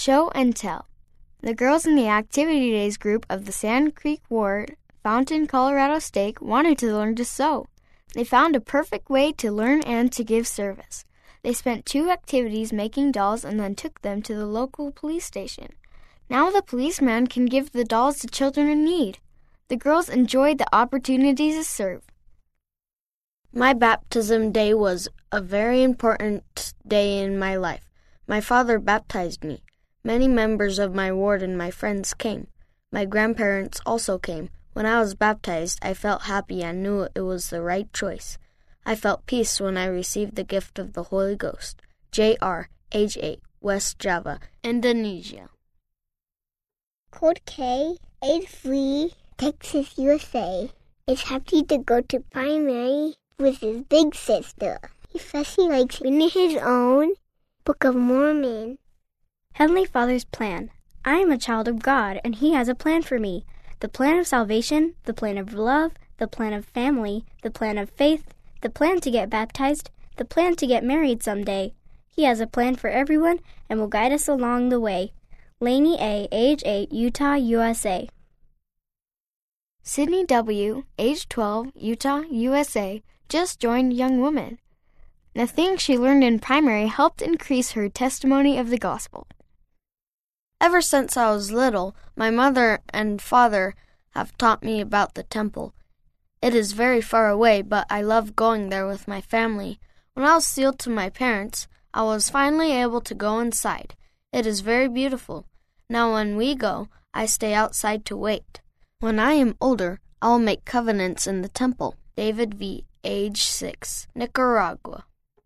Show and Tell. The girls in the Activity Days group of the Sand Creek Ward, Fountain, Colorado Stake wanted to learn to sew. They found a perfect way to learn and to give service. They spent 2 activities making dolls and then took them to the local police station. Now the policeman can give the dolls to children in need. The girls enjoyed the opportunity to serve. My baptism day was a very important day in my life. My father baptized me. Many members of my ward and my friends came. My grandparents also came. When I was baptized, I felt happy and knew it was the right choice. I felt peace when I received the gift of the Holy Ghost. J.R., age 8, West Java, Indonesia. Code K, age 3, Texas, USA, is happy to go to primary with his big sister. He says he likes reading his own Book of Mormon. Heavenly Father's plan. I am a child of God, and He has a plan for me. The plan of salvation, the plan of love, the plan of family, the plan of faith, the plan to get baptized, the plan to get married someday. He has a plan for everyone and will guide us along the way. Lainey A., age 8, Utah, USA. Sydney W., age 12, Utah, USA, just joined Young Woman. The things she learned in primary helped increase her testimony of the gospel. Ever since I was little, my mother and father have taught me about the temple. It is very far away, but I love going there with my family. When I was sealed to my parents, I was finally able to go inside. It is very beautiful. Now when we go, I stay outside to wait. When I am older, I will make covenants in the temple. David V., age 6, Nicaragua.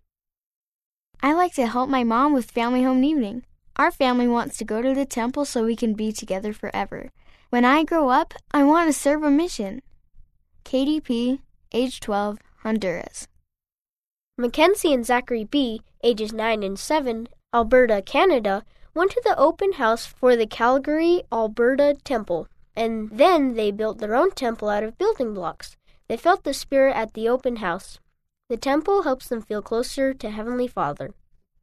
I like to help my mom with family home evening. Our family wants to go to the temple so we can be together forever. When I grow up, I want to serve a mission. Katie P., age 12, Honduras. Mackenzie and Zachary B., ages 9 and 7, Alberta, Canada, went to the open house for the Calgary, Alberta temple, and then they built their own temple out of building blocks. They felt the Spirit at the open house. The temple helps them feel closer to Heavenly Father.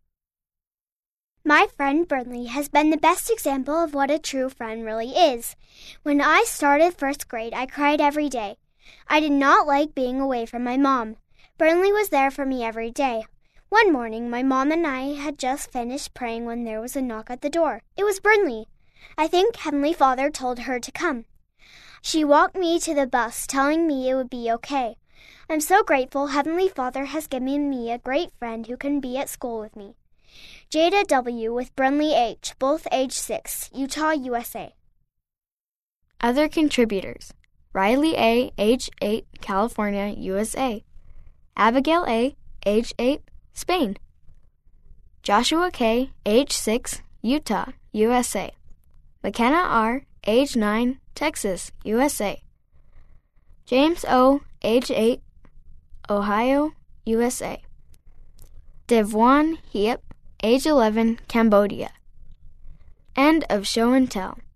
My friend Burnley has been the best example of what a true friend really is. When I started first grade, I cried every day. I did not like being away from my mom. Burnley was there for me every day. One morning, my mom and I had just finished praying when there was a knock at the door. It was Burnley. I think Heavenly Father told her to come. She walked me to the bus, telling me it would be okay. I'm so grateful Heavenly Father has given me a great friend who can be at school with me. Jada W. with Burnley H., both age 6, Utah, USA. Other contributors: Riley A., age 8, California, USA. Abigail A., age 8, Spain. Joshua K., age 6, Utah, USA. McKenna R., age 9, Texas, USA. James O., age 8, Ohio, USA. Devwan Hiep, age 11, Cambodia. End of Show and Tell.